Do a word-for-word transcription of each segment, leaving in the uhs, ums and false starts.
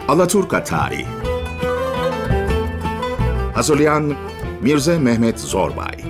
Alaturka Tarih. Hazırlayan Mirze Mehmet Zorbay.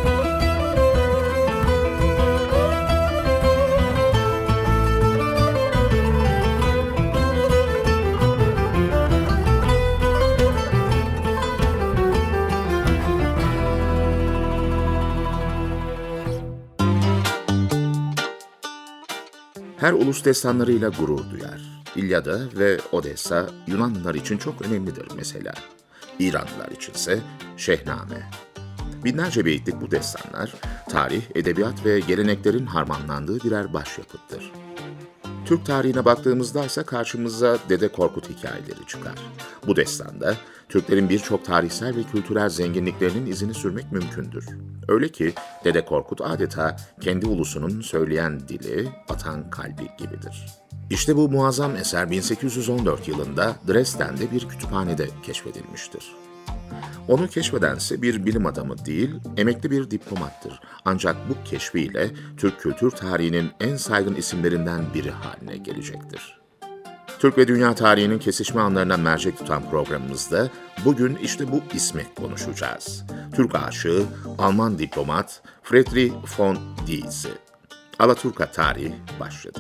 Her ulus destanlarıyla gurur duyar. İlyada ve Odessa Yunanlılar için çok önemlidir mesela. İranlılar içinse Şehname. Binlerce beyitlik bu destanlar, tarih, edebiyat ve geleneklerin harmanlandığı birer başyapıttır. Türk tarihine baktığımızda ise karşımıza Dede Korkut hikayeleri çıkar. Bu destanda Türklerin birçok tarihsel ve kültürel zenginliklerinin izini sürmek mümkündür. Öyle ki Dede Korkut adeta kendi ulusunun söyleyen dili, atan kalbi gibidir. İşte bu muazzam eser bin sekiz yüz on dört yılında Dresden'de bir kütüphanede keşfedilmiştir. Onu keşfedense bir bilim adamı değil, emekli bir diplomattır. Ancak bu keşfiyle Türk kültür tarihinin en saygın isimlerinden biri haline gelecektir. Türk ve dünya tarihinin kesişme anlarına mercek tutan programımızda bugün işte bu ismi konuşacağız. Türk aşığı, Alman diplomat Friedrich von Dietz. Alaturka Tarih başladı.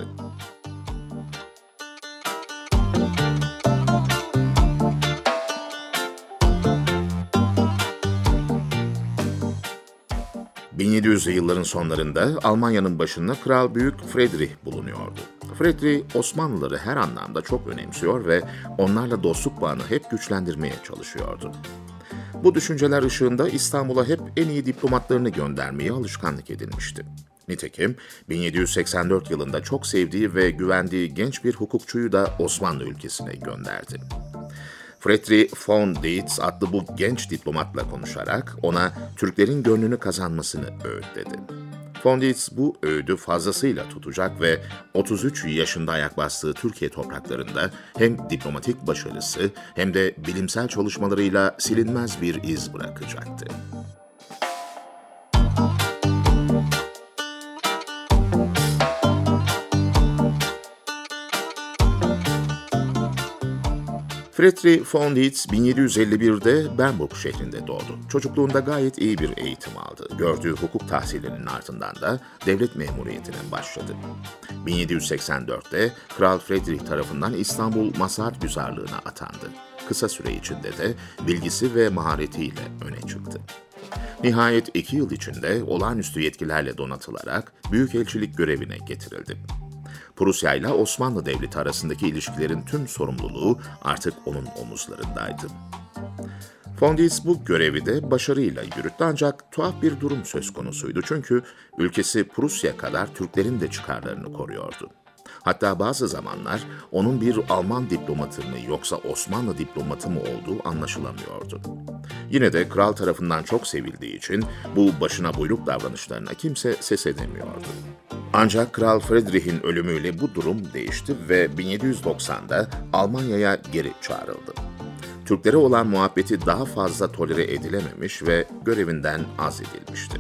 bin yedi yüzlü yılların sonlarında Almanya'nın başında Kral Büyük Friedrich bulunuyordu. Friedrich, Osmanlıları her anlamda çok önemsiyor ve onlarla dostluk bağını hep güçlendirmeye çalışıyordu. Bu düşünceler ışığında İstanbul'a hep en iyi diplomatlarını göndermeyi alışkanlık edinmişti. Nitekim bin yedi yüz seksen dört yılında çok sevdiği ve güvendiği genç bir hukukçuyu da Osmanlı ülkesine gönderdi. Friedrich von Dietz adlı bu genç diplomatla konuşarak ona Türklerin gönlünü kazanmasını öğütledi. Von Dietz bu öğüdü fazlasıyla tutacak ve otuz üç yaşında ayak bastığı Türkiye topraklarında hem diplomatik başarısı hem de bilimsel çalışmalarıyla silinmez bir iz bırakacaktı. Friedrich von Dietz bin yedi yüz elli birde Bernburg şehrinde doğdu. Çocukluğunda gayet iyi bir eğitim aldı. Gördüğü hukuk tahsilinin ardından da devlet memuriyetine başladı. bin yedi yüz seksen dörtte Kral Friedrich tarafından İstanbul Maslahatgüzarlığına atandı. Kısa süre içinde de bilgisi ve maharetiyle öne çıktı. Nihayet iki yıl içinde olağanüstü yetkilerle donatılarak büyükelçilik görevine getirildi. Prusya ile Osmanlı Devleti arasındaki ilişkilerin tüm sorumluluğu artık onun omuzlarındaydı. Von Dietz bu görevi de başarıyla yürüttü ancak tuhaf bir durum söz konusuydu çünkü ülkesi Prusya kadar Türklerin de çıkarlarını koruyordu. Hatta bazı zamanlar onun bir Alman diplomatı mı yoksa Osmanlı diplomatı mı olduğu anlaşılamıyordu. Yine de kral tarafından çok sevildiği için bu başına buyruk davranışlarına kimse ses edemiyordu. Ancak Kral Friedrich'in ölümüyle bu durum değişti ve bin yedi yüz doksanda Almanya'ya geri çağrıldı. Türklere olan muhabbeti daha fazla tolere edilememiş ve görevinden azledilmişti.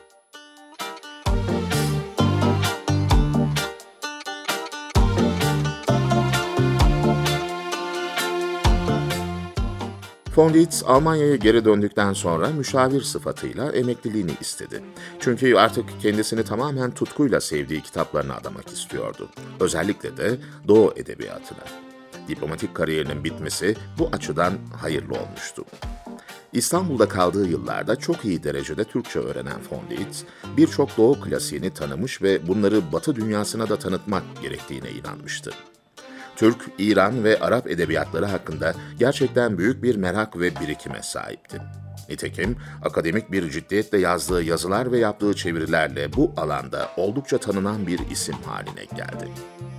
Von Dietz, Almanya'ya geri döndükten sonra müşavir sıfatıyla emekliliğini istedi. Çünkü artık kendisini tamamen tutkuyla sevdiği kitaplarına adamak istiyordu. Özellikle de Doğu edebiyatına. Diplomatik kariyerinin bitmesi bu açıdan hayırlı olmuştu. İstanbul'da kaldığı yıllarda çok iyi derecede Türkçe öğrenen Von Dietz, birçok Doğu klasiğini tanımış ve bunları Batı dünyasına da tanıtmak gerektiğine inanmıştı. Türk, İran ve Arap edebiyatları hakkında gerçekten büyük bir merak ve birikime sahipti. Nitekim akademik bir ciddiyetle yazdığı yazılar ve yaptığı çevirilerle bu alanda oldukça tanınan bir isim haline geldi.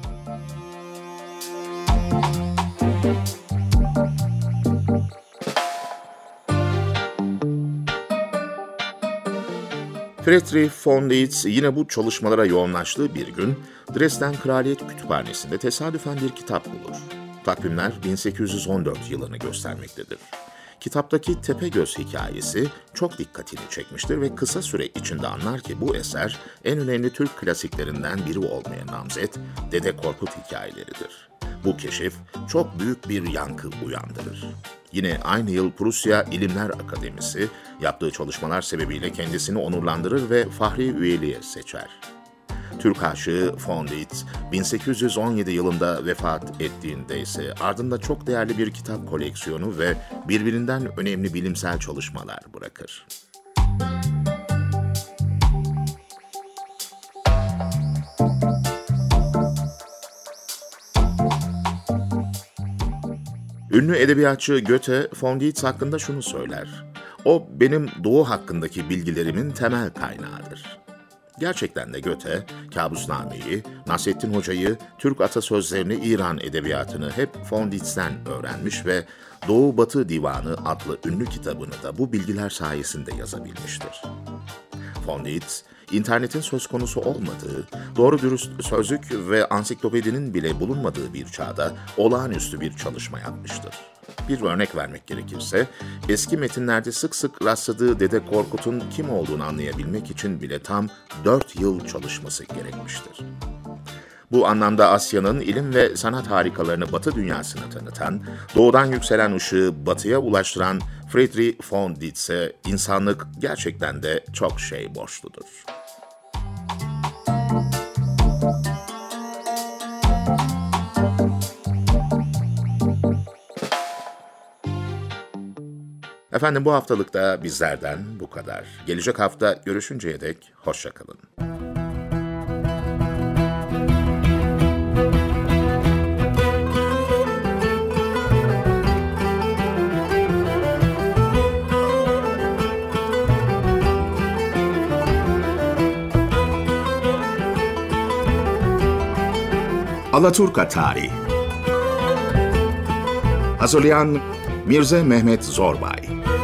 Friedrich von Dietz yine bu çalışmalara yoğunlaştığı bir gün Dresden Kraliyet Kütüphanesi'nde tesadüfen bir kitap bulur. Takvimler bin sekiz yüz on dört yılını göstermektedir. Kitaptaki Tepegöz hikayesi çok dikkatini çekmiştir ve kısa süre içinde anlar ki bu eser en önemli Türk klasiklerinden biri olmaya namzet Dede Korkut hikayeleridir. Bu keşif çok büyük bir yankı uyandırır. Yine aynı yıl Prusya İlimler Akademisi yaptığı çalışmalar sebebiyle kendisini onurlandırır ve fahri üyeliğe seçer. Türk aşığı von Dietz, bin sekiz yüz on yedi yılında vefat ettiğinde ise ardında çok değerli bir kitap koleksiyonu ve birbirinden önemli bilimsel çalışmalar bırakır. Ünlü edebiyatçı Goethe, von Dietz hakkında şunu söyler: "O benim doğu hakkındaki bilgilerimin temel kaynağıdır." Gerçekten de Goethe, Kabusname'yi, Nasrettin Hoca'yı, Türk atasözlerini, İran edebiyatını hep von Dietz'ten öğrenmiş ve Doğu Batı Divanı adlı ünlü kitabını da bu bilgiler sayesinde yazabilmiştir. Von Dietz, internetin söz konusu olmadığı, doğru dürüst sözlük ve ansiklopedinin bile bulunmadığı bir çağda olağanüstü bir çalışma yapmıştır. Bir örnek vermek gerekirse, eski metinlerde sık sık rastladığı Dede Korkut'un kim olduğunu anlayabilmek için bile tam dört yıl çalışması gerekmiştir. Bu anlamda Asya'nın ilim ve sanat harikalarını Batı dünyasına tanıtan, doğudan yükselen ışığı Batı'ya ulaştıran Friedrich von Dietz'e insanlık gerçekten de çok şey borçludur. Efendim, bu haftalık da bizlerden bu kadar. Gelecek hafta görüşünceye dek hoşça kalın. Alaturka Tarih. Hazırlayan Mirze Mehmet Zorbay.